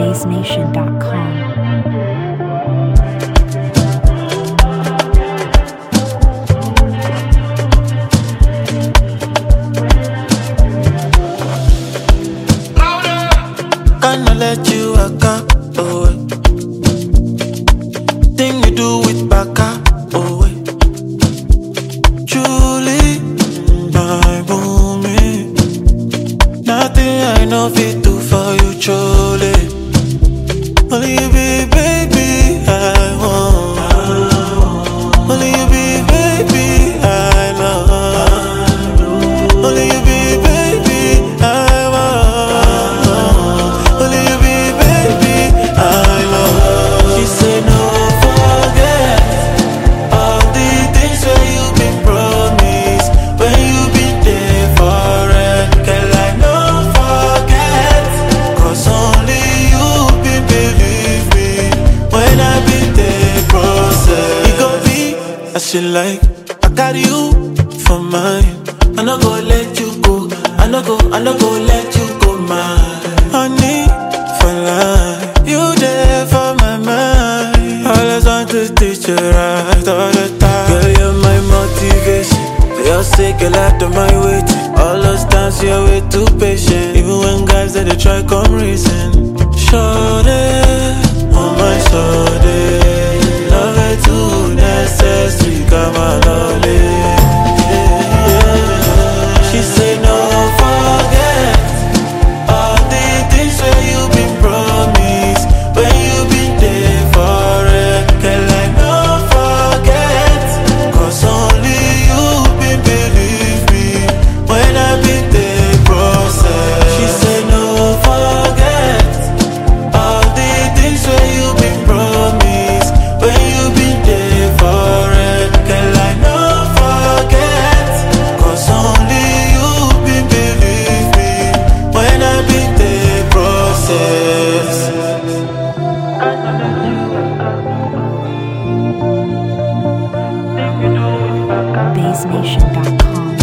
BaseNation.com. Cannot let you waka away. Thing you do with baka away. Truly, my woman. Nothing I know fit do for you, truly. Only you be baby, I want. Only you be baby, I love. Only you be baby, I want. Only you be baby, I love. She say no forget all the things where you been promised, when you been there for it. Girl, I no forget, 'cause only you been believe me when I been there process. It go be as you like, I carry you for mine. I no go let you go, I no go let you go, my honey for life. You there for my mind. Always want to teach you right all the time. Girl, you're my motivation. For your sake, girl, I do my waiting. All those times you're way too patient. Even when guys that they try come reason. Shorty, on my shorty, love it too necessary, come on, lolly. She say no forget all the things where you been promised, when you been there for it. Girl, I no forget, 'cause only you been believe me when I been there process. She say no forget all the things where you been promised, when you been there for it. Girl, I no forget, 'cause only you been believe me when I been there process. BaseNation.com.